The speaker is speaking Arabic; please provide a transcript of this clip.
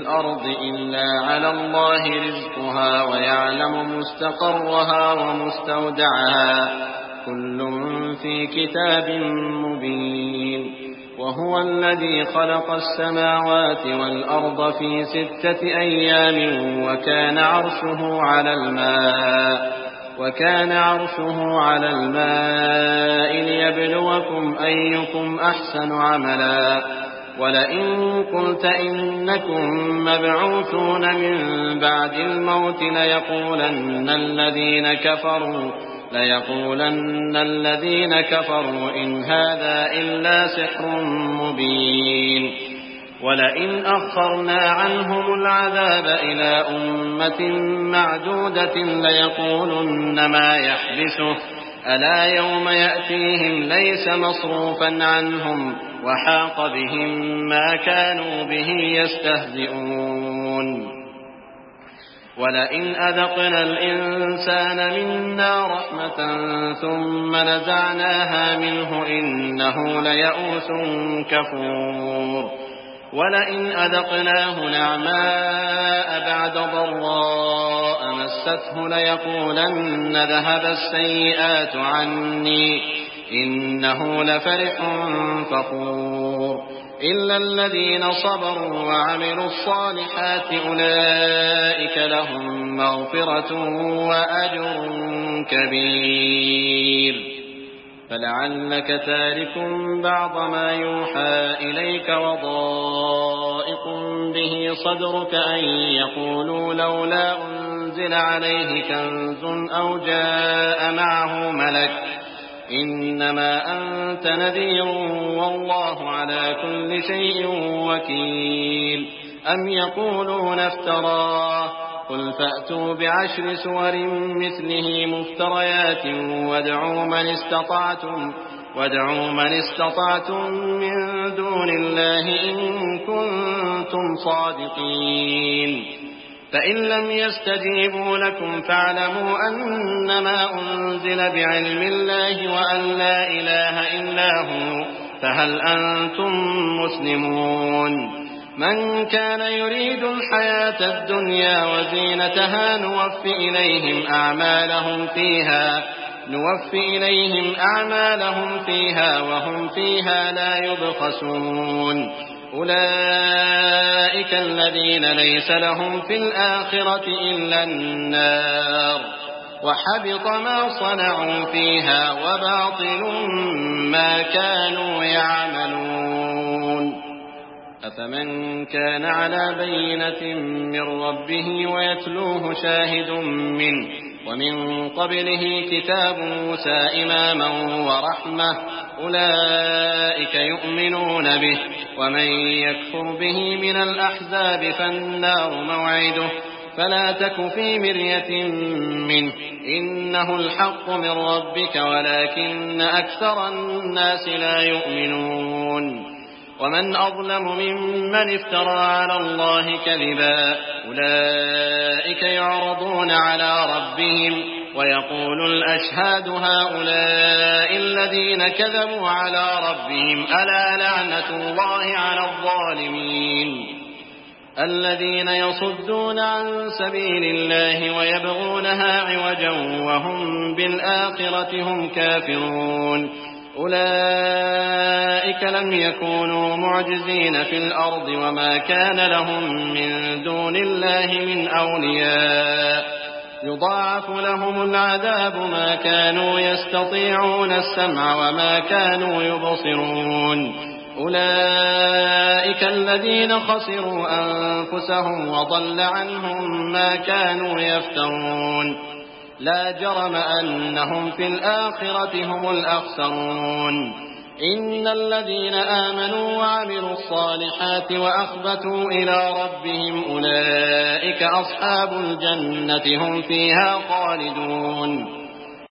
الأرض إلا على الله رزقها ويعلم مستقرها ومستودعها كل في كتاب مبين. وهو الذي خلق السماوات والأرض في 6 أيام وكان عرشه على الماء ليبلوكم أيكم أحسن عملا. ولئن قلت إنكم مبعوثون من بعد الموت ليقولن الذين كفروا إن هذا إلا سحر مبين. ولئن أخرنا عنهم العذاب إلى أمة معدودة ليقولن ما يحبسه ألا يوم يأتيهم ليس مصروفا عنهم وحاق بهم ما كانوا به يستهزئون. ولئن أذقنا الإنسان منا رحمة ثم نزعناها منه إنه ليئوس كفور. ولئن أذقناه نعماء بعد ضراء مسته ليقولن ذهب السيئات عني إنه لفرح فخور. إلا الذين صبروا وعملوا الصالحات أولئك لهم مغفرة وأجر كبير. فلعلك تارك بعض ما يوحى إليك وضائق به صدرك أن يقولوا لولا أنزل عليه كنز أو جاء معه ملك إنما أنت نذير والله على كل شيء وكيل. أم يقولون افتراه قل فأتوا ب10 سور مثله مفتريات وادعوا من استطعتم من دون الله إن كنتم صادقين. فإن لم يستجيبوا لكم فاعلموا أنما أنزل بعلم الله وأن لا إله إلا هو فهل أنتم مسلمون. من كان يريد الحياة الدنيا وزينتها نوفي إليهم أعمالهم فيها وهم فيها لا يبخسون. أولئك الذين ليس لهم في الآخرة إلا النار وحبط ما صنعوا فيها وباطل ما كانوا يعملون. أفمن كان على بينة من ربه ويتلوه شاهد منه ومن قبله كتاب موسى إماما ورحمة أولئك يؤمنون به. ومن يكفر به من الأحزاب فالنار موعده فلا تك في مرية منه إنه الحق من ربك ولكن أكثر الناس لا يؤمنون. ومن أظلم ممن افترى على الله كذبا أولئك يعرضون على ربهم ويقول الأشهاد هؤلاء الذين كذبوا على ربهم ألا لعنة الله على الظالمين الذين يصدون عن سبيل الله ويبغونها عوجا وهم بالآخرة هم كافرون. أولئك لم يكونوا معجزين في الأرض وما كان لهم من دون الله من أولياء يضاعف لهم العذاب ما كانوا يستطيعون السمع وما كانوا يبصرون. أولئك الذين خسروا أنفسهم وضل عنهم ما كانوا يفترون. لا جرم أنهم في الآخرة هم الأخسرون. إن الذين آمنوا وعملوا الصالحات وأخبتوا إلى ربهم أولئك أصحاب الجنة هم فيها خالدون.